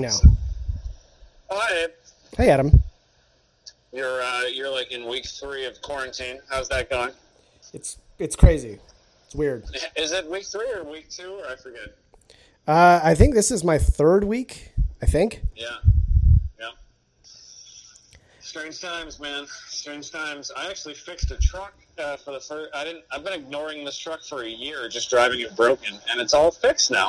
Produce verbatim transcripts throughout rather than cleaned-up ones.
now. Oh, hi, Abe. Hey, Adam. You're uh, you're like in week three of quarantine. How's that going? It's it's crazy. It's weird. Is it week three or week two, or I forget? Uh, I think this is my third week. I think. Yeah. Yeah. Strange times, man. Strange times. I actually fixed a truck uh, for the first. I didn't. I've been ignoring this truck for a year, just driving it broken, and it's all fixed now.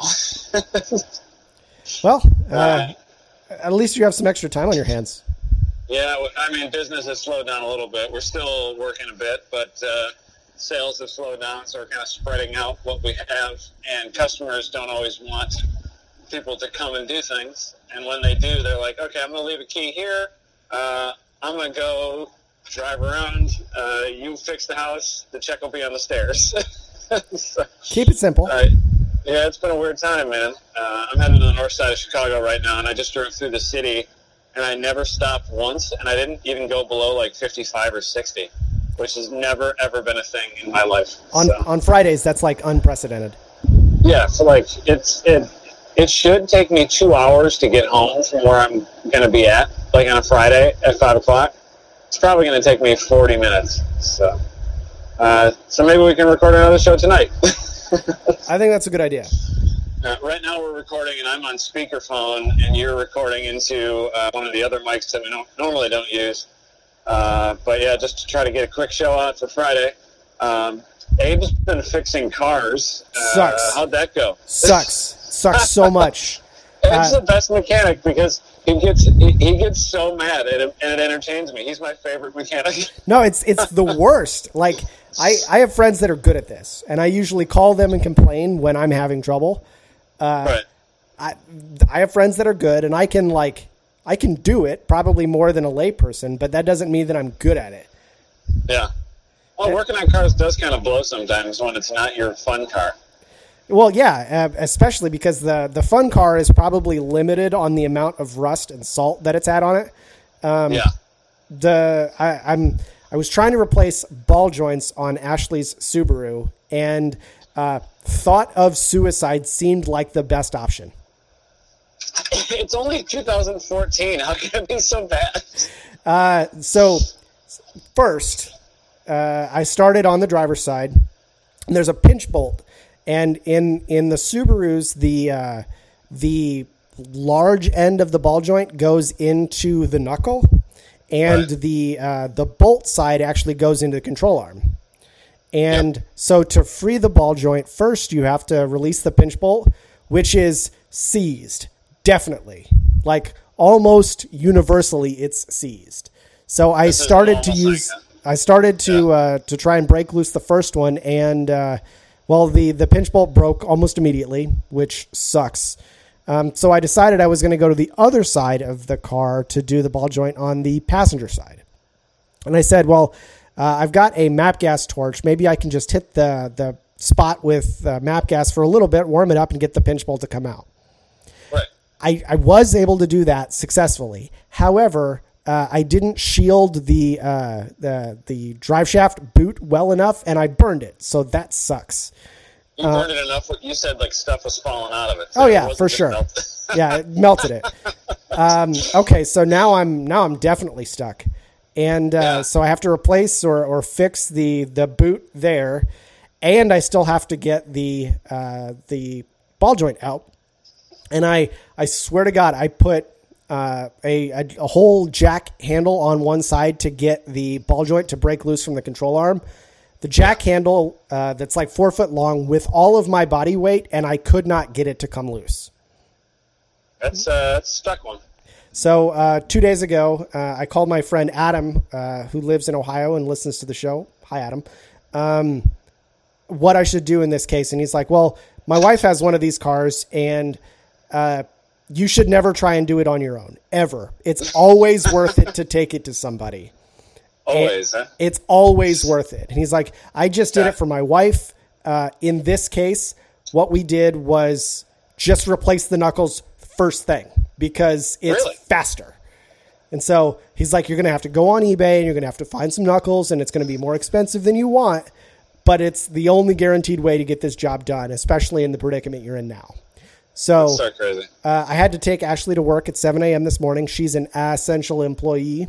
Well, uh, at least you have some extra time on your hands. Yeah, I mean, business has slowed down a little bit. We're still working a bit, but uh, sales have slowed down, so we're kind of spreading out what we have, and customers don't always want people to come and do things. And when they do, they're like, okay, I'm going to leave a key here. Uh, I'm going to go drive around. Uh, you fix the house. The check will be on the stairs. so, Keep it simple. uh, yeah, it's been a weird time, man. Uh, I'm heading to the north side of Chicago right now, and I just drove through the city, and I never stopped once, and I didn't even go below like fifty-five or sixty, which has never, ever been a thing in my life. On so. on Fridays, that's like unprecedented. Yeah, so like it's it it should take me two hours to get home from where I'm gonna be at, like on a Friday at five o'clock. It's probably gonna take me forty minutes. So, uh, so maybe we can record another show tonight. I think that's a good idea. Uh, right now we're recording, and I'm on speakerphone, and you're recording into uh, one of the other mics that we don't, normally don't use. Uh, but yeah, just to try to get a quick show out for Friday. Um, Abe's been fixing cars. Uh, Sucks. How'd that go? Sucks. Sucks so much. Abe's Uh, the best mechanic because he gets he, he gets so mad, and it, and it entertains me. He's my favorite mechanic. No, it's it's the worst. Like I, I have friends that are good at this, and I usually call them and complain when I'm having trouble. Uh, right. I I have friends that are good, and I can like I can do it probably more than a layperson, but that doesn't mean that I'm good at it. Yeah. Well, working on cars does kind of blow sometimes when it's not your fun car. Well, yeah, uh, especially because the the fun car is probably limited on the amount of rust and salt that it's had on it. Um, yeah. The I, I'm I was trying to replace ball joints on Ashley's Subaru, and uh, thought of suicide seemed like the best option. It's only two thousand fourteen. How can it be so bad? Uh, so first, uh, I started on the driver's side, and there's a pinch bolt. And in, in the Subarus, the uh, the large end of the ball joint goes into the knuckle, and Right. the uh, the bolt side actually goes into the control arm. And Yep. so to free the ball joint, first you have to release the pinch bolt, which is seized, definitely. Like almost universally, it's seized. So I This is started to almost use, like I started to Yeah. uh, to try and break loose the first one, and uh, well, the the pinch bolt broke almost immediately, which sucks. Um, so I decided I was going to go to the other side of the car to do the ball joint on the passenger side. And I said, well, uh, I've got a MAP gas torch. Maybe I can just hit the, the spot with uh, MAP gas for a little bit, warm it up, and get the pinch bolt to come out. Right. I, I was able to do that successfully. However, uh, I didn't shield the, uh, the the drive shaft boot well enough, and I burned it. So that sucks. You burned it enough. You said like stuff was falling out of it. so Oh it yeah, wasn't for just sure. melted. Yeah, it melted it. Um, okay, so now I'm now I'm definitely stuck, and uh, Yeah. so I have to replace or, or fix the the boot there, and I still have to get the uh, the ball joint out. And I I swear to God, I put uh, a, a a whole jack handle on one side to get the ball joint to break loose from the control arm. The jack handle uh, that's like four foot long with all of my body weight, and I could not get it to come loose. That's uh, that's a stuck one. So uh, two days ago, uh, I called my friend Adam, uh, who lives in Ohio and listens to the show. Hi, Adam. Um, what I should do in this case. And he's like, well, my wife has one of these cars, and uh, you should never try and do it on your own, ever. It's always worth it to take it to somebody. Always, huh? It's always worth it. And he's like, I just did Yeah. it for my wife. Uh, in this case, what we did was just replace the knuckles first thing because it's Really? faster. And so he's like, you're going to have to go on eBay and you're going to have to find some knuckles, and it's going to be more expensive than you want, but it's the only guaranteed way to get this job done, especially in the predicament you're in now. So That's so crazy. Uh, I had to take Ashley to work at seven a.m. this morning. She's an essential employee.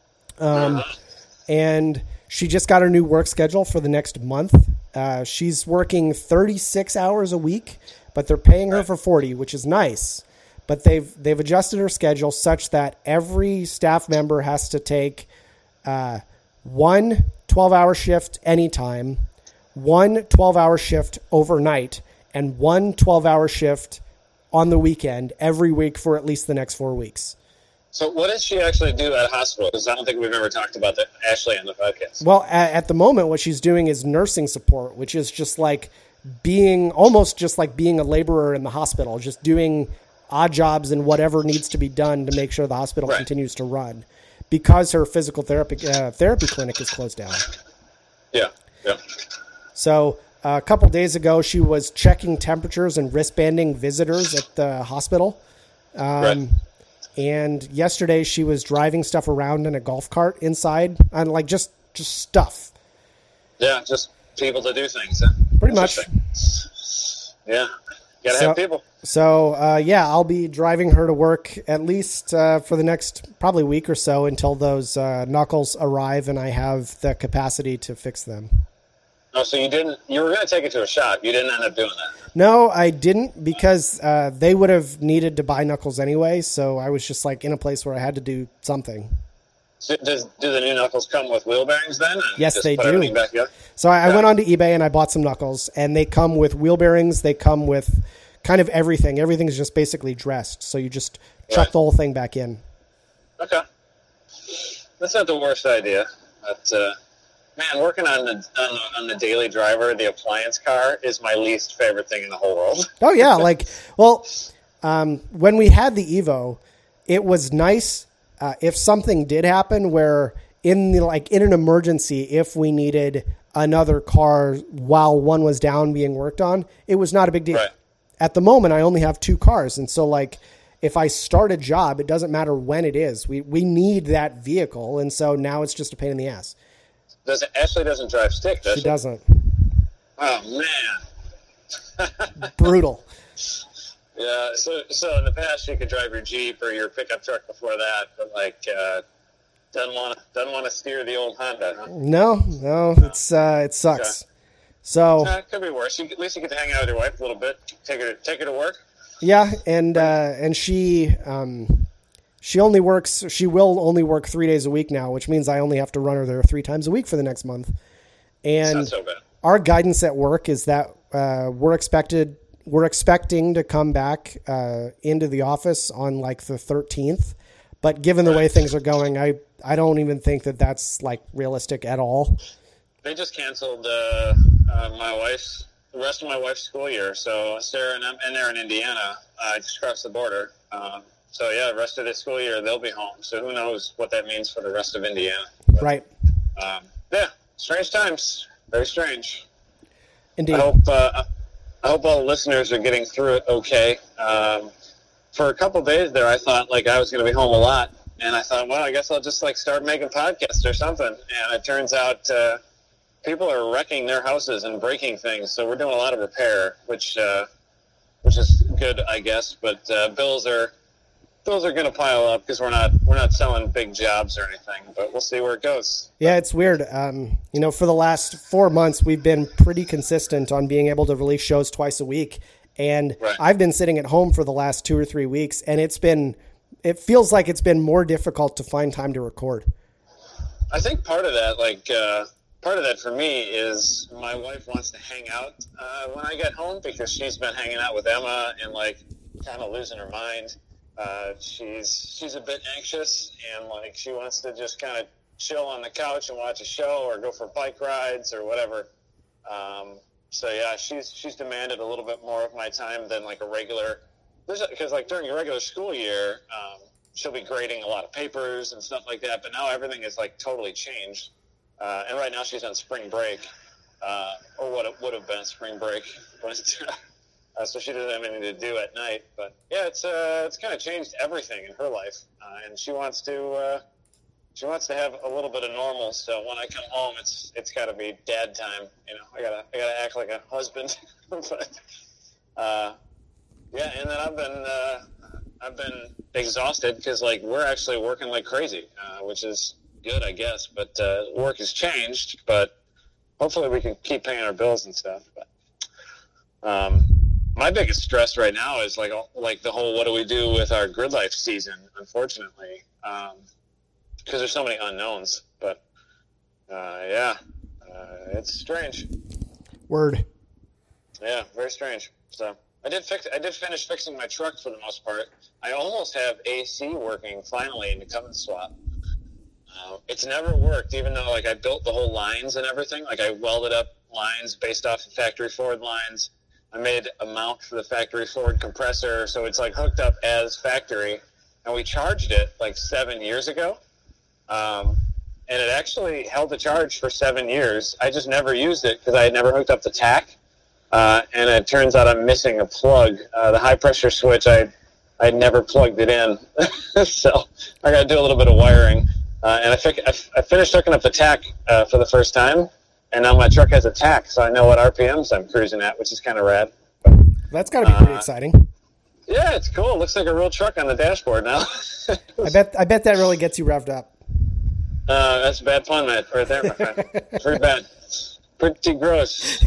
Um, uh-huh. And she just got her new work schedule for the next month. Uh, she's working thirty-six hours a week, but they're paying her for forty, which is nice. But they've they've adjusted her schedule such that every staff member has to take uh, one twelve-hour shift anytime, one twelve-hour shift overnight, and one twelve-hour shift on the weekend every week for at least the next four weeks. So what does she actually do at a hospital? Because I don't think we've ever talked about that, Ashley, on the podcast. Well, at, at the moment, what she's doing is nursing support, which is just like being almost just like being a laborer in the hospital, just doing odd jobs and whatever needs to be done to make sure the hospital right. continues to run, because her physical therapy uh, therapy clinic is closed down. Yeah, yeah. So uh, a couple days ago, she was checking temperatures and wristbanding visitors at the hospital. Um, right. And yesterday, she was driving stuff around in a golf cart inside, and like just just stuff. Yeah, just people to do things. Huh? Pretty much. Yeah, gotta so, have people. So uh, yeah, I'll be driving her to work at least uh, for the next probably week or so until those uh, knuckles arrive and I have the capacity to fix them. Oh, so you didn't? You were going to take it to a shop. You didn't end up doing that. No, I didn't, because uh, they would have needed to buy knuckles anyway. So I was just like in a place where I had to do something. So does do the new knuckles come with wheel bearings then? And yes, just they put do. everything back up? So I, yeah. I went onto eBay and I bought some knuckles, and they come with wheel bearings. They come with kind of everything. Everything's just basically dressed. So you just chuck right. the whole thing back in. Okay, that's not the worst idea, but. Uh, Man, working on the, on the on the daily driver, the appliance car, is my least favorite thing in the whole world. Oh yeah, like well, um, when we had the Evo, it was nice uh, if something did happen where in the like in an emergency, if we needed another car while one was down being worked on, it was not a big deal. Right. At the moment, I only have two cars, and so like if I start a job, it doesn't matter when it is. We we need that vehicle, and so now it's just a pain in the ass. Does Ashley doesn't drive stick, does she? She doesn't. Oh, man. Brutal. Yeah, so so in the past you could drive your Jeep or your pickup truck before that, but like uh, doesn't want to doesn't want to steer the old Honda, huh? No, no, it's uh, it sucks. Okay. So uh, it could be worse. You, at least you get to hang out with your wife a little bit. Take her take her to work. Yeah, and uh, and she. Um, She only works, she will only work three days a week now, which means I only have to run her there three times a week for the next month. And so bad. Our guidance at work is that uh, we're expected, we're expecting to come back uh, into the office on like the thirteenth. But given the right. way things are going, I, I don't even think that that's like realistic at all. They just canceled uh, uh, my wife's, the rest of my wife's school year. So Sarah and, and they're in Indiana, uh, just across the border. Um, So, yeah, the rest of the school year, they'll be home. So who knows what that means for the rest of Indiana. But, right. Um, yeah, strange times. Very strange. Indeed. I hope, uh, I hope all the listeners are getting through it okay. Um, for a couple days there, I thought, like, I was going to be home a lot. And I thought, well, I guess I'll just, like, start making podcasts or something. And it turns out uh, people are wrecking their houses and breaking things. So we're doing a lot of repair, which, uh, which is good, I guess. But uh, bills are... Those are going to pile up because we're not we're not selling big jobs or anything, but we'll see where it goes. Yeah, it's weird. Um, you know, for the last four months, we've been pretty consistent on being able to release shows twice a week, and right. I've been sitting at home for the last two or three weeks, and it's been it feels like it's been more difficult to find time to record. I think part of that, like uh, part of that for me, is my wife wants to hang out uh, when I get home because she's been hanging out with Emma and like kind of losing her mind. Uh, she's she's a bit anxious and like she wants to just kind of chill on the couch and watch a show or go for bike rides or whatever. Um, so yeah, she's she's demanded a little bit more of my time than like a regular. Because like during a regular school year, um, she'll be grading a lot of papers and stuff like that. But now everything is like totally changed. Uh, and right now she's on spring break, uh, or what it would have been spring break. But Uh, so she doesn't have anything to do at night, but yeah, it's uh, it's kind of changed everything in her life, uh, and she wants to uh, she wants to have a little bit of normal. So when I come home, it's it's got to be dad time. You know, I gotta I gotta act like a husband. but uh, Yeah, and then I've been uh, I've been exhausted because like we're actually working like crazy, uh, which is good, I guess. But uh, work has changed, but hopefully we can keep paying our bills and stuff. But um, my biggest stress right now is like like the whole what do we do with our grid life season? Unfortunately, because um, there's so many unknowns. But uh, yeah, uh, it's strange. Word. Yeah, very strange. So. I did fix. I did finish fixing my truck for the most part. I almost have A C working finally in the Cummins swap. Uh, it's never worked, even though like I built the whole lines and everything. Like I welded up lines based off of factory Ford lines. I made a mount for the factory Ford compressor, so it's like hooked up as factory. And we charged it like seven years ago, um, and it actually held the charge for seven years. I just never used it because I had never hooked up the tack. Uh, and it turns out I'm missing a plug. Uh, the high pressure switch, I I never plugged it in, so I got to do a little bit of wiring. Uh, and I, fi- I, f- I finished hooking up the tack uh, for the first time, and now my truck has a tack, so I know what R P Ms I'm cruising at, which is kind of rad. That's got to be pretty uh, exciting. Yeah, it's cool. It looks like a real truck on the dashboard now. I bet I bet that really gets you revved up. Uh, that's a bad pun, man, right there, my friend. Pretty bad. Pretty gross.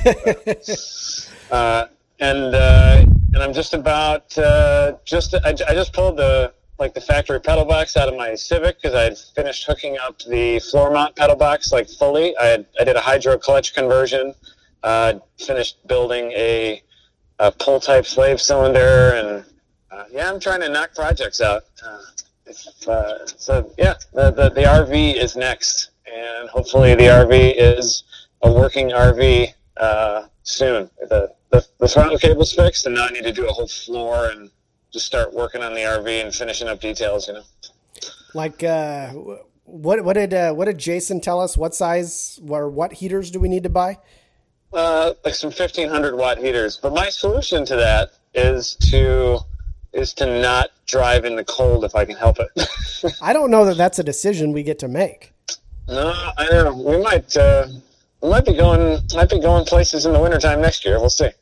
uh, and uh, and I'm just about uh, just I, I just pulled the like the factory pedal box out of my Civic because I had finished hooking up the floor mount pedal box like fully. I had, I did a hydro clutch conversion. Uh, finished building a, a pull type slave cylinder, and uh, yeah, I'm trying to knock projects out. Uh, if, uh, so yeah, the, the the R V is next, and hopefully the R V is a working R V uh, soon. The, the the throttle cable's fixed, and now I need to do a whole floor and just start working on the R V and finishing up details. You know, like uh, what what did uh, what did Jason tell us? What size or what heaters do we need to buy? Uh, like some fifteen hundred watt heaters. But my solution to that is to is to not drive in the cold if I can help it. I don't know that that's a decision we get to make. No, I know we might. Uh, We might be going, might be going places in the wintertime next year. We'll see.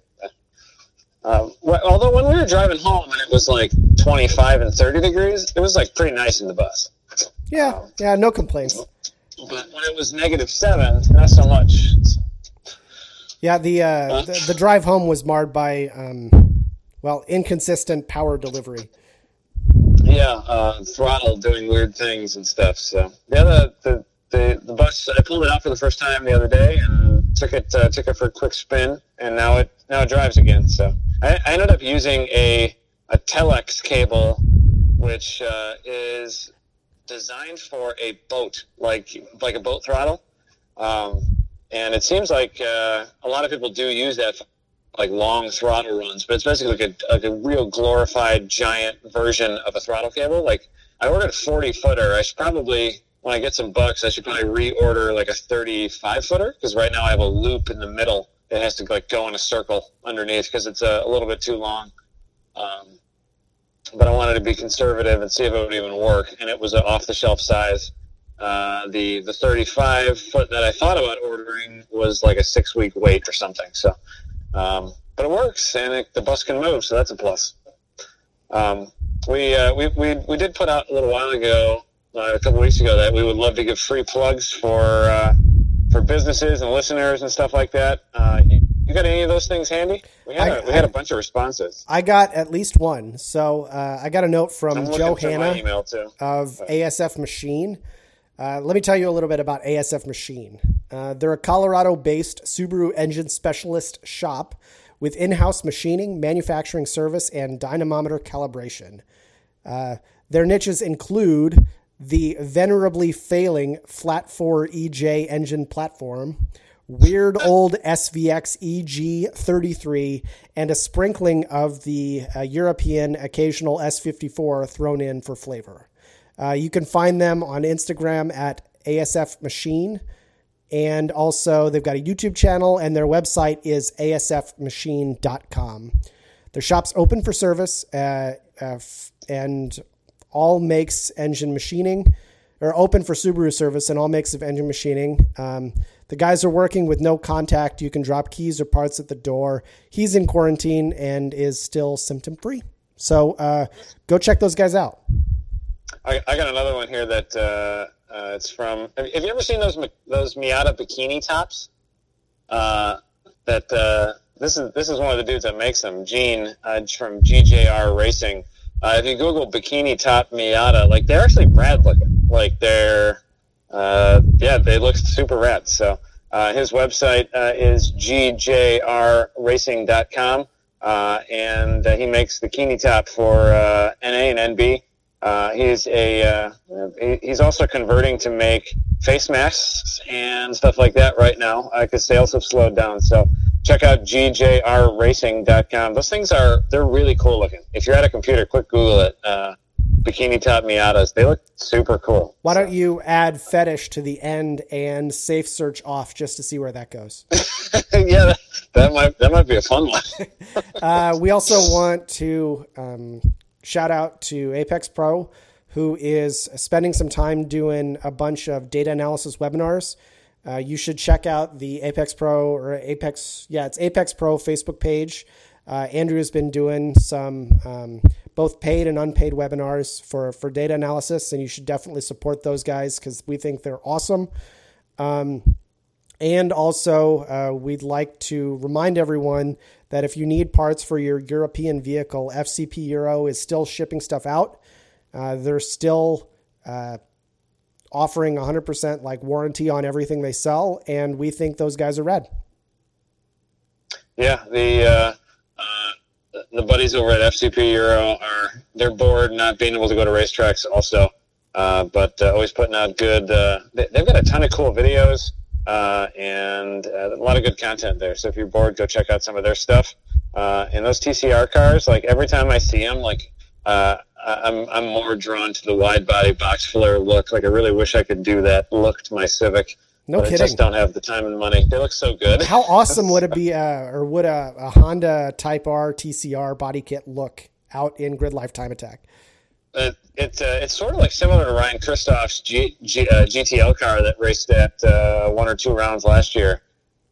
Uh, although when we were driving home and it was like twenty-five and thirty degrees, it was like pretty nice in the bus. Yeah, um, yeah, no complaints. But when it was negative seven, not so much. Yeah, the uh, huh? the, the drive home was marred by, um, well, inconsistent power delivery. Yeah, uh, throttle doing weird things and stuff. So yeah, the the. The the bus, I pulled it out for the first time the other day and took it uh, took it for a quick spin, and now it now it drives again. So I, I ended up using a a Telex cable, which uh, is designed for a boat, like like a boat throttle, um, and it seems like uh, a lot of people do use that for like long throttle runs, but it's basically like a like a real glorified giant version of a throttle cable. Like I ordered a forty footer. I should probably when I get some bucks, I should probably reorder like a thirty-five footer because right now I have a loop in the middle. It has to like go in a circle underneath because it's a, a little bit too long. Um, but I wanted to be conservative and see if it would even work, and it was an off-the-shelf size. Uh, the the thirty-five foot that I thought about ordering was like a six-week wait or something. So, um, but it works, and it, the bus can move, so that's a plus. Um, we, uh, we we we did put out a little while ago. Uh, a couple weeks ago that we would love to give free plugs for uh, for businesses and listeners and stuff like that. Uh, you, you got any of those things handy? We had, I, a, we had I, a bunch of responses. I got at least one. So uh, I got a note from Joe Hanna email too. of but. A S F Machine. Uh, let me tell you a little bit about A S F Machine. Uh, they're a Colorado-based Subaru engine specialist shop with in-house machining, manufacturing service, and dynamometer calibration. Uh, their niches include the venerably failing Flat four E J engine platform, weird old S V X E G thirty-three, and a sprinkling of the uh, European occasional S fifty-four thrown in for flavor. Uh, you can find them on Instagram at A S F Machine, and also they've got a YouTube channel, and their website is A S F machine dot com. Their shop's open for service, uh, uh, f- and all makes engine machining. or open for Subaru service and all makes of engine machining. Um, the guys are working with no contact. You can drop keys or parts at the door. He's in quarantine and is still symptom free. So uh, go check those guys out. I, I got another one here that uh, uh, it's from. Have you ever seen those those Miata bikini tops? Uh, that uh, this is this is one of the dudes that makes them. Gene uh, from G J R Racing. Uh, if you Google bikini top Miata, like they're actually rad looking. Like they're uh, yeah, they look super rad. So uh, his website uh, is G J R racing dot com, uh, and uh, he makes the bikini top for uh, N A and N B. Uh, he's a uh, he's also converting to make face masks and stuff like that right now because uh, sales have slowed down. So check out G J R racing dot com. Those things are they're really cool looking. If you're at a computer, quick Google it. Uh, bikini top Miatas. They look super cool. Why don't you add fetish to the end and safe search off just to see where that goes? Yeah, that, that might that might be a fun one. uh, we also want to. Um, Shout out to Apex Pro, who is spending some time doing a bunch of data analysis webinars. Uh, you should check out the Apex Pro or Apex, yeah, it's Apex Pro Facebook page. Uh, Andrew has been doing some um, both paid and unpaid webinars for, for data analysis, and you should definitely support those guys because we think they're awesome. Um, and also, uh, we'd like to remind everyone that if you need parts for your European vehicle, F C P Euro is still shipping stuff out. Uh, they're still uh, offering one hundred percent like warranty on everything they sell, and we think those guys are rad. Yeah, the uh, uh, the buddies over at F C P Euro are they're bored not being able to go to racetracks also, uh, but uh, always putting out good. Uh, they, they've got a ton of cool videos. Uh, and uh, a lot of good content there. So if you're bored, go check out some of their stuff. Uh, and those T C R cars, like every time I see them, like uh, I'm I'm more drawn to the wide body box flare look. Like I really wish I could do that look to my Civic. No but kidding. I just don't have the time and money. They look so good. How awesome would it be, uh, or would a, a Honda Type R T C R body kit look out in Grid Life Time Attack? It, it uh, it's sort of like similar to Ryan Christoph's G, G, uh, G T L car that raced at uh, one or two rounds last year.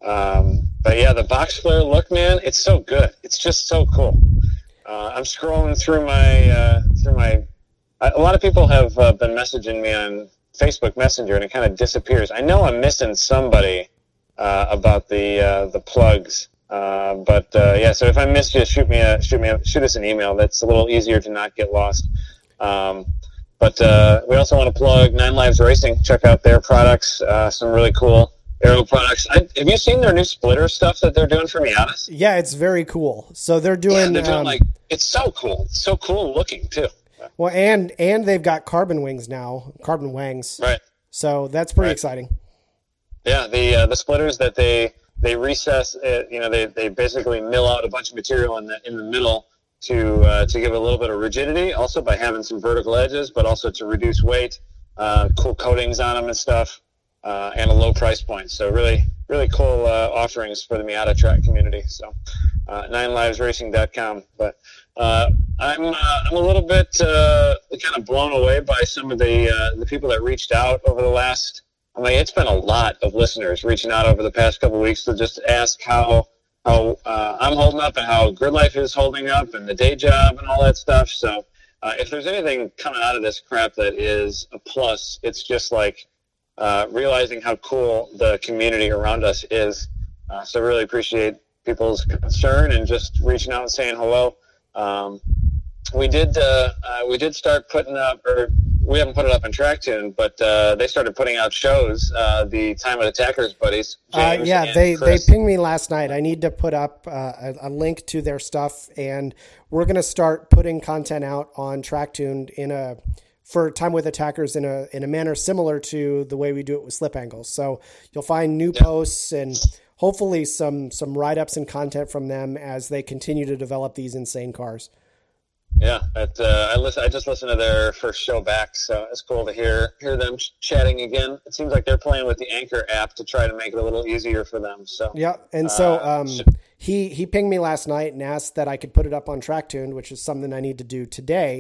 Um, but yeah, the box flare look, man, it's so good. It's just so cool. Uh, I'm scrolling through my uh, through my. A lot of people have uh, been messaging me on Facebook Messenger, and it kind of disappears. I know I'm missing somebody uh, about the uh, the plugs. Uh, but uh, yeah, so if I missed you, shoot me a shoot me a, shoot us an email. That's a little easier to not get lost. Um, but uh, we also want to plug Nine Lives Racing. Check out their products. Uh, some really cool aero products. I, have you seen their new splitter stuff that they're doing for Miatas? Yeah, it's very cool. So they're doing. Yeah, they're doing um, like it's so cool. It's so cool looking too. Well, and and they've got carbon wings now, carbon wangs. Right. So that's pretty right. exciting. Yeah, the uh, the splitters that they they recess. Uh, you know, they they basically mill out a bunch of material in the in the middle. to uh, to give it a little bit of rigidity, also by having some vertical edges, but also to reduce weight, uh, cool coatings on them and stuff, uh, and a low price point. So really, really cool uh, offerings for the Miata track community. So uh, nine lives racing dot com. But uh, I'm uh, I'm a little bit uh, kind of blown away by some of the uh, the people that reached out over the last. I mean, it's been a lot of listeners reaching out over the past couple of weeks to just ask how. how uh, I'm holding up and how Grid Life is holding up and the day job and all that stuff. So uh, if there's anything coming out of this crap that is a plus, it's just like uh, realizing how cool the community around us is. Uh, so really appreciate people's concern and just reaching out and saying hello. Um, we did uh, uh, we did start putting up, or we haven't put it up in TrackTune, but uh, they started putting out shows. Uh, the Time of Attackers buddies. Uh, yeah, they, they pinged me last night. I need to put up uh, a, a link to their stuff, and we're going to start putting content out on TrackTune in a for Time with Attackers in a in a manner similar to the way we do it with Slip Angles. So you'll find new yeah. posts and hopefully some some write-ups and content from them as they continue to develop these insane cars. Yeah, it, uh, I listen, I just listened to their first show back, so it's cool to hear hear them ch- chatting again. It seems like they're playing with the Anchor app to try to make it a little easier for them. So yeah, and so uh, um, he he pinged me last night and asked that I could put it up on TrackTune, which is something I need to do today.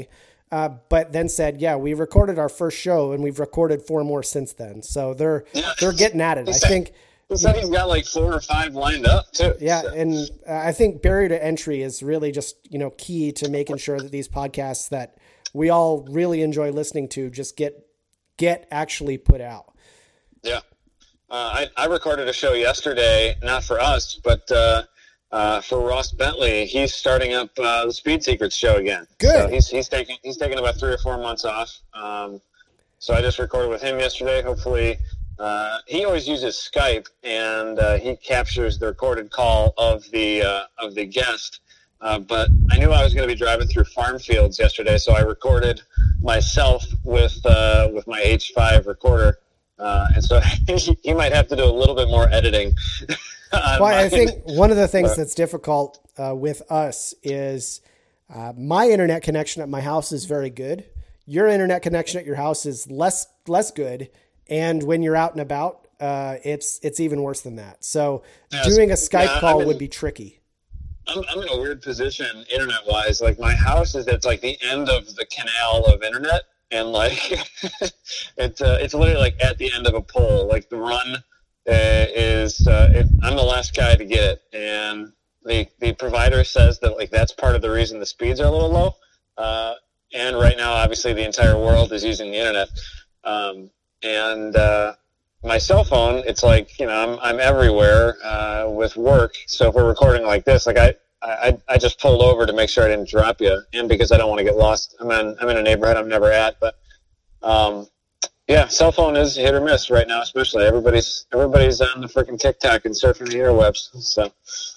uh, but then said, yeah, we recorded our first show and we've recorded four more since then. So they're, yeah. they're getting at it. I said, think he said he's got like four or five lined up too. Yeah. So. And uh, I think barrier to entry is really just, you know, key to making sure that these podcasts that we all really enjoy listening to just get, get actually put out. Yeah. Uh, I, I recorded a show yesterday, not for us, but, uh, Uh, for Ross Bentley. He's starting up uh, the Speed Secrets show again. Good. So he's he's taking he's taking about three or four months off. Um, so I just recorded with him yesterday. Hopefully, uh, he always uses Skype, and uh, he captures the recorded call of the uh, of the guest. Uh, but I knew I was going to be driving through farm fields yesterday, so I recorded myself with uh, with my H five recorder, uh, and so he might have to do a little bit more editing. Well, I think one of the things that's difficult uh, with us is uh, my internet connection at my house is very good. Your internet connection at your house is less less good, and when you're out and about, uh, it's it's even worse than that. So yes. doing a Skype yeah, call in, would be tricky. I'm I'm in a weird position internet wise. Like my house is at like the end of the canal of internet, and like it's uh, it's literally like at the end of a pole. Like the run. Uh, is uh, it, I'm the last guy to get it, and the the provider says that like that's part of the reason the speeds are a little low. Uh, and right now, obviously, the entire world is using the internet. Um, and uh, my cell phone, it's like you know I'm I'm everywhere uh, with work. So if we're recording like this, like I, I I just pulled over to make sure I didn't drop you, and because I don't want to get lost. I'm in I'm in a neighborhood I'm never at, but. Um, Yeah, cell phone is hit or miss right now, especially everybody's everybody's on the freaking TikTok and surfing the interwebs. So,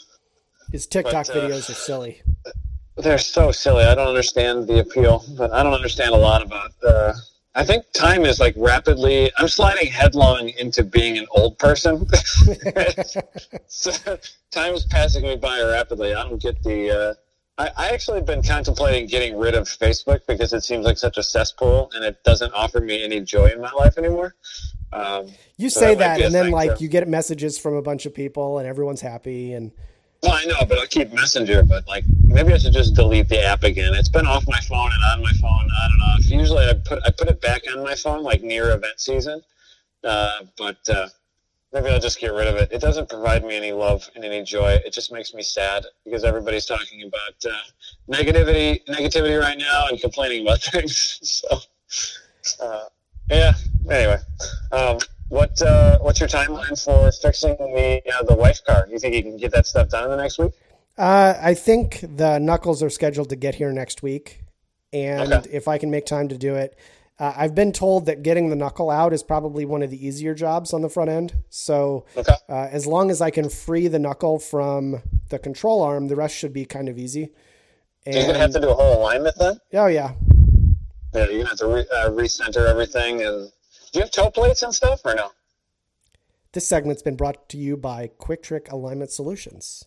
his TikTok but, uh, videos are silly. They're so silly. I don't understand the appeal, but I don't understand a lot about. Uh, I think time is like rapidly. I'm sliding headlong into being an old person. So, time is passing me by rapidly. I don't get the. Uh, I, I actually have been contemplating getting rid of Facebook because it seems like such a cesspool and it doesn't offer me any joy in my life anymore. Um, you so say that, that and then like too. You get messages from a bunch of people and everyone's happy. And well, I know, but I'll keep Messenger. But like maybe I should just delete the app again. It's been off my phone and on my phone. I don't know. Usually I put I put it back on my phone like near event season, uh, but. Uh, Maybe I'll just get rid of it. It doesn't provide me any love and any joy. It just makes me sad because everybody's talking about uh, negativity, negativity right now, and complaining about things. So, uh, yeah. Anyway, um, what uh, what's your timeline for fixing the uh, the wife car? You think you can get that stuff done in the next week? Uh, I think the knuckles are scheduled to get here next week, and okay. if I can make time to do it. Uh, I've been told that getting the knuckle out is probably one of the easier jobs on the front end. So okay. uh, as long as I can free the knuckle from the control arm, the rest should be kind of easy. And, so you're going to have to do a whole alignment then? Oh, yeah. Yeah, you're going to have to re- uh, recenter everything. And do you have toe plates and stuff or no? This segment's been brought to you by Quick Trick Alignment Solutions.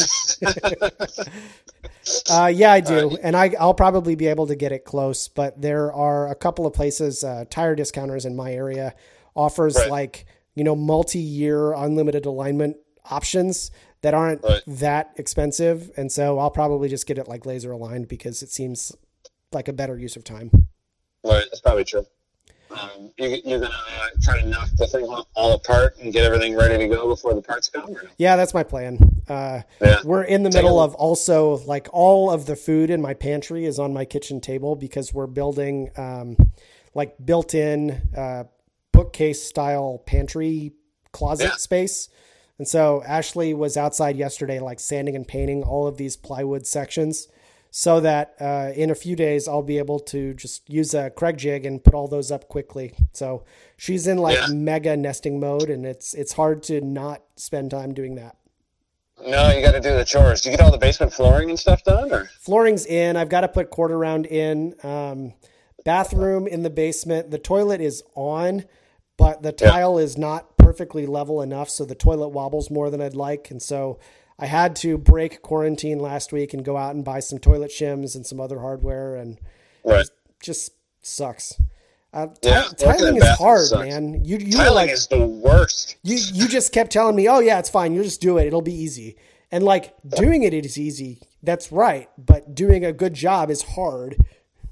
uh, yeah, I do. And I, I'll probably be able to get it close, but there are a couple of places, uh, Tire Discounters in my area offers right. like, you know, multi-year unlimited alignment options that aren't right. that expensive. And so I'll probably just get it like laser aligned because it seems like a better use of time. Right. That's probably true. Um, you, you're going to uh, try to knock the thing all apart and get everything ready to go before the parts come? Or no? Yeah, that's my plan. Uh, yeah. We're in the Take middle of also like all of the food in my pantry is on my kitchen table because we're building um, like built-in uh, bookcase style pantry closet yeah. space. And so Ashley was outside yesterday, like sanding and painting all of these plywood sections. So that uh, in a few days, I'll be able to just use a Craig jig and put all those up quickly. So she's in like yeah. mega nesting mode, and it's it's hard to not spend time doing that. No, you got to do the chores. Do you get all the basement flooring and stuff done? Or flooring's in. I've got to put quarter round in. Um, bathroom in the basement. The toilet is on, but the tile yeah. is not perfectly level enough, so the toilet wobbles more than I'd like, and so I had to break quarantine last week and go out and buy some toilet shims and some other hardware, and right. it just sucks. Uh, yeah, t- tiling is hard, sucks. man. You, you tiling like, is the worst. You you just kept telling me, oh yeah, it's fine. You just do it. It'll be easy. And like doing it is easy. That's right. But doing a good job is hard.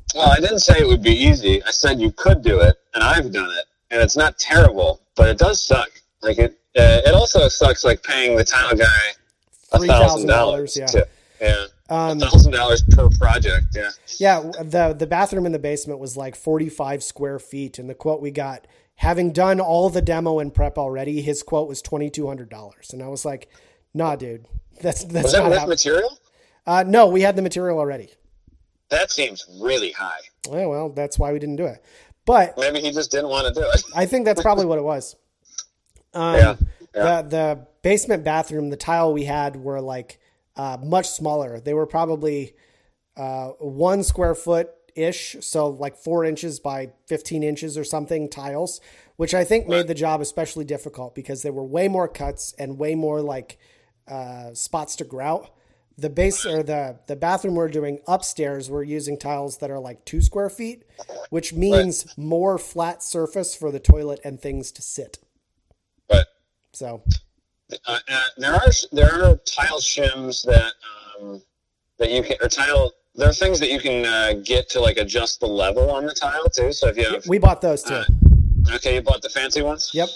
Well, I didn't say it would be easy. I said you could do it, and I've done it, and it's not terrible, but it does suck. Like it, uh, it also sucks like paying the tile guy a thousand dollars. Yeah, to, yeah, um, a thousand dollars per project. Yeah, yeah. The the bathroom in the basement was like forty-five square feet, and the quote we got, having done all the demo and prep already, his quote was twenty-two hundred dollars, and I was like, "Nah, dude, that's that's was that not with how- material? Uh, no, we had the material already. That seems really high. Well, well, that's why we didn't do it. But maybe he just didn't want to do it. I think that's probably what it was. Um, yeah, yeah. The the basement bathroom, the tile we had were like uh, much smaller. They were probably uh, one square foot ish, so like four inches by fifteen inches or something tiles, which I think Right. made the job especially difficult because there were way more cuts and way more like uh, spots to grout. The base or the, the bathroom we're doing upstairs, we're using tiles that are like two square feet, which means Right. more flat surface for the toilet and things to sit. But So uh, uh, there are there are tile shims that um, that you can or tile. There are things that you can uh, get to like adjust the level on the tile too. So if you have we bought those too. uh, okay, you bought the fancy ones. Yep.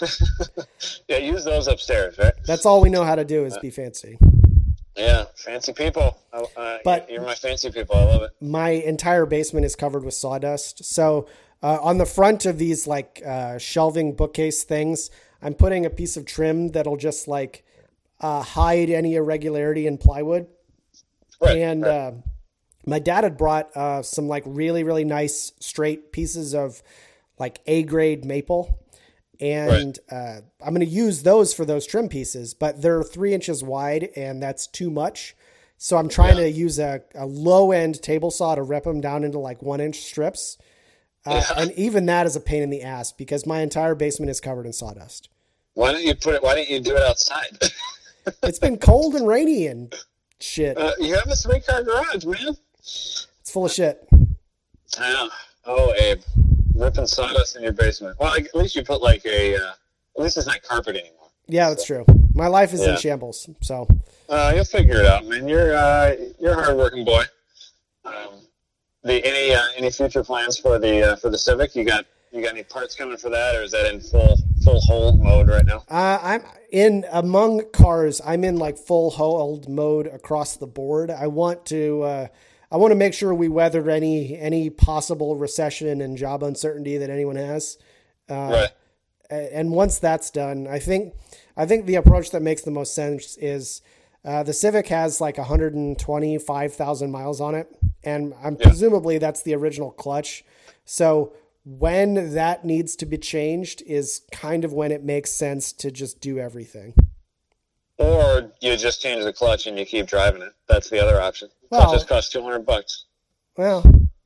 Yeah, use those upstairs, right? That's all we know how to do is be fancy. Yeah, fancy people. Uh, uh, But- you're my fancy people. I love it. My entire basement is covered with sawdust. So uh, on the front of these like uh, shelving bookcase things, I'm putting a piece of trim that'll just like uh, hide any irregularity in plywood. Right, and right. uh, my dad had brought uh, some like really, really nice straight pieces of like A grade maple. And uh, I'm going to use those for those trim pieces, but they're three inches wide and that's too much. So I'm trying Yeah. to use a, a low end table saw to rip them down into like one inch strips. Uh, Yeah. And even that is a pain in the ass because my entire basement is covered in sawdust. Why don't you put it? Why don't you do it outside? It's been cold and rainy and shit. uh, you have a three car garage, man. It's full of shit. I know. Oh, Abe, ripping sawdust in your basement. Well, like, at least you put like a. Uh, at least it's not carpet anymore. Yeah, that's true. My life is in Yeah. shambles. So Uh, you'll figure it out, man. You're uh, you're a hardworking boy. Um, the any uh, any future plans for the uh, for the Civic? You got you got any parts coming for that, or is that in full full hold mode right now? Uh, I'm in among cars. I'm in like full hold mode across the board. I want to, uh, I want to make sure we weathered any, any possible recession and job uncertainty that anyone has. Uh, Right. And once that's done, I think, I think the approach that makes the most sense is, uh, the Civic has like one hundred twenty-five thousand miles on it. And I'm Yeah. presumably that's the original clutch. So when that needs to be changed is kind of when it makes sense to just do everything. Or you just change the clutch and you keep driving it. That's the other option. Well- Clutches cost two hundred bucks. Well,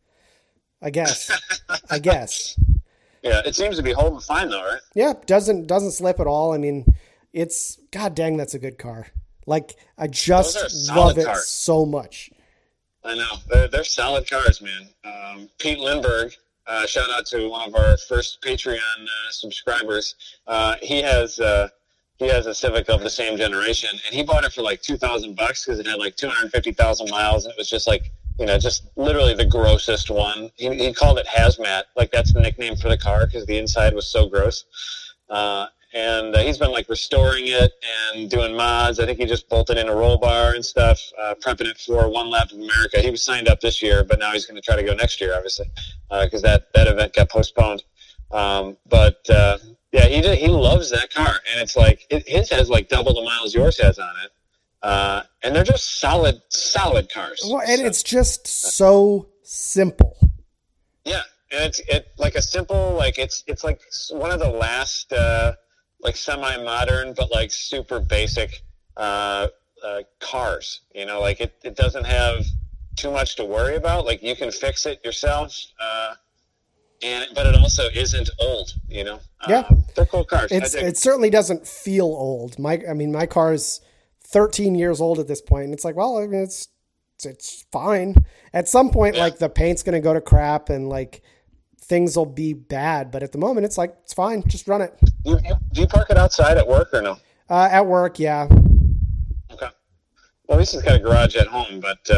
I guess, I guess. Yeah, it seems to be holding fine though, right? Yeah. Doesn't, doesn't slip at all. I mean, it's god dang, that's a good car. Like I just Those are solid love it cars. so much. I know. They're, they're solid cars, man. Um, Pete Lindbergh, uh, shout out to one of our first Patreon uh, subscribers. Uh, he has uh, he has a Civic of the same generation, and he bought it for like two thousand bucks because it had like two hundred fifty thousand miles, and it was just like, you know, just literally the grossest one. He, he called it Hazmat, like that's the nickname for the car because the inside was so gross. Uh, and uh, he's been like restoring it and doing mods. I think he just bolted in a roll bar and stuff, uh, prepping it for One Lap of America. He was signed up this year, but now he's going to try to go next year, obviously, because uh, that, that event got postponed. Um, but uh, yeah, he did, he loves that car, and it's like it, his has like double the miles yours has on it, uh, and they're just solid, solid cars. Well, and So- it's just so simple. yeah, and it's it like a simple like it's it's like one of the last uh, like semi-modern but like super basic uh, uh, cars. You know, like it, it doesn't have too much to worry about. Like you can fix it yourself, uh, and but it also isn't old. You know, Yeah. um, they're cool cars. It's, I dig- it certainly doesn't feel old. My, I mean, my car is thirteen years old at this point, and it's like, well, I mean, it's, it's, it's fine. At some point, Yeah. like the paint's going to go to crap and like things will be bad. But at the moment it's like, it's fine. Just run it. do, you, do you park it outside at work or no? Uh, at work. Yeah. Okay. Well, at least it's got a garage at home, but uh,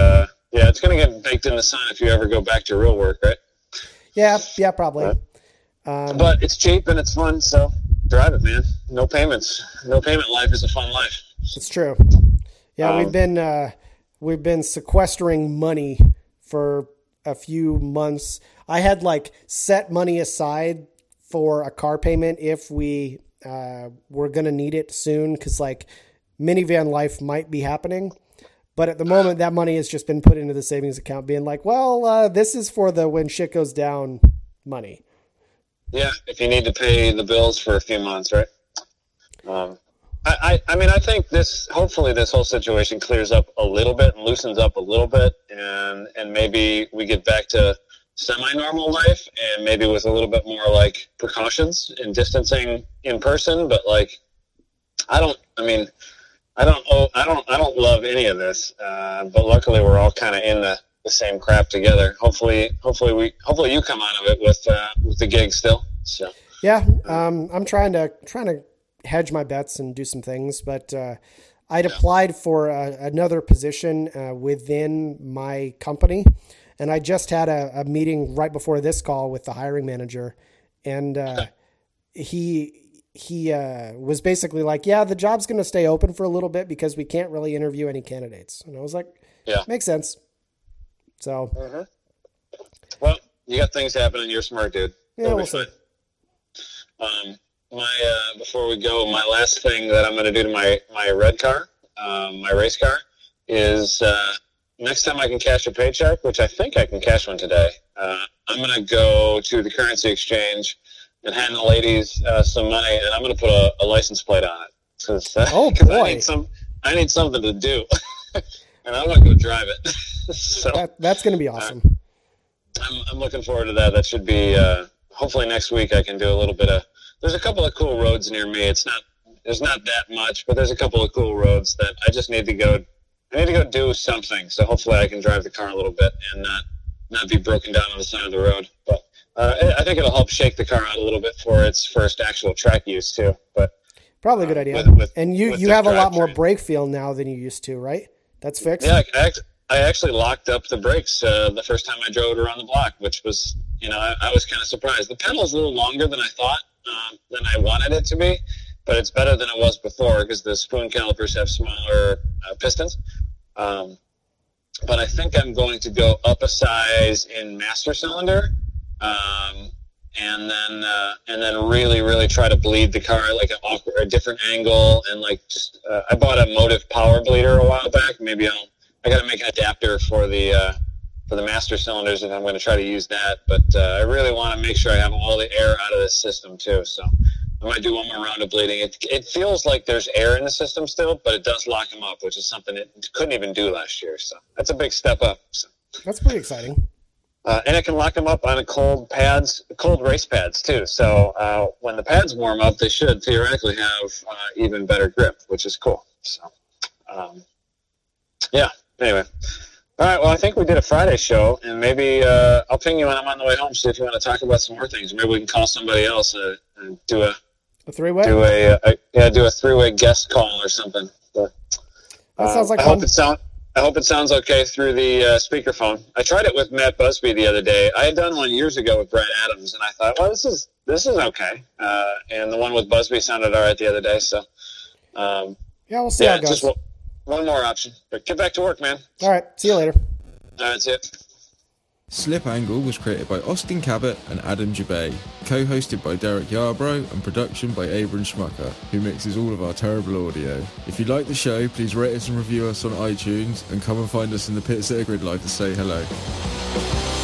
Yeah, it's going to get baked in the sun if you ever go back to real work, right? Yeah, yeah, probably. Right. Um, but it's cheap and it's fun, so drive it, man. No payments. No payment life is a fun life. It's true. Yeah, um, we've been uh, we've been sequestering money for a few months. I had like set money aside for a car payment if we uh, were going to need it soon, because like minivan life might be happening. But at the moment, that money has just been put into the savings account, being like, well, uh, this is for the when shit goes down money. Yeah, if you need to pay the bills for a few months, right? Um, I, I, I mean, I think this, hopefully this whole situation clears up a little bit and loosens up a little bit, and, and maybe we get back to semi-normal life, and maybe with a little bit more like precautions and distancing in person. But like, I don't, I mean, I don't, oh, I don't, I don't love any of this. Uh, but luckily we're all kind of in the, the same crap together. Hopefully, hopefully we, hopefully you come out of it with, uh, with the gig still. So, yeah, um, I'm trying to, trying to hedge my bets and do some things, but, uh, I'd yeah. applied for uh, another position, uh, within my company. And I just had a, a meeting right before this call with the hiring manager, and, uh, he, he, uh, was basically like, yeah, the job's going to stay open for a little bit because we can't really interview any candidates. And I was like, yeah, makes sense. So, mm-hmm. Well, you got things happening. You're smart, dude. Yeah, we'll see. Um, my, uh, before we go, my last thing that I'm going to do to my, my red car, um, my race car is, uh, next time I can cash a paycheck, which I think I can cash one today, uh, I'm going to go to the currency exchange and hand the ladies uh, some money, and I'm going to put a, a license plate on it. Cause, uh, oh, cause boy. I need, some, I need something to do, and I'm going to go drive it. so that, That's going to be awesome. Uh, I'm, I'm looking forward to that. That should be, uh, hopefully next week I can do a little bit of, there's a couple of cool roads near me. It's not, there's not that much, but there's a couple of cool roads that I just need to go I need to go do something, so hopefully I can drive the car a little bit and not not be broken down on the side of the road. But uh, I think it'll help shake the car out a little bit for its first actual track use too. But probably a good idea. With, with, and you, you have a lot more brake feel now than you used to, right? That's fixed? Yeah, I, I actually locked up the brakes uh, the first time I drove it around the block, which was, you know, I, I was kind of surprised. The pedal's a little longer than I thought, uh, than I wanted it to be, but it's better than it was before because the spoon calipers have smaller uh, pistons. Um, but I think I'm going to go up a size in master cylinder, um, and then uh, and then really really try to bleed the car like an awkward, a different angle, and like just uh, I bought a Motive power bleeder a while back. Maybe I'll I got to make an adapter for the uh, for the master cylinders, and I'm going to try to use that. But uh, I really want to make sure I have all the air out of this system too. So I might do one more round of bleeding. It it feels like there's air in the system still, but it does lock them up, which is something it couldn't even do last year. So that's a big step up. So. That's pretty exciting. Uh, and it can lock them up on a cold pads, cold race pads too. So uh, when the pads warm up, they should theoretically have uh, even better grip, which is cool. So um, yeah. Anyway. All right, well, I think we did a Friday show, and maybe uh, I'll ping you when I'm on the way home, see if you want to talk about some more things. Maybe we can call somebody else uh, and do a, a three-way? Do a, a, yeah, do a three-way guest call or something. But, uh, that sounds like I fun. hope it sound, I hope it sounds okay through the uh, speakerphone. I tried it with Matt Busby the other day. I had done one years ago with Brad Adams, and I thought, well, this is this is okay. Uh, and the one with Busby sounded all right the other day. So, um, yeah, we'll see yeah, how it goes. Just one, one more option. But get back to work, man. All right, see you later. That's it. Slip Angle was created by Austin Cabot and Adam Jabay, co-hosted by Derek Yarbrough, and production by Abram Schmucker, who mixes all of our terrible audio. If you like the show, please rate us and review us on iTunes, and come and find us in the pits at a Grid Life to say hello.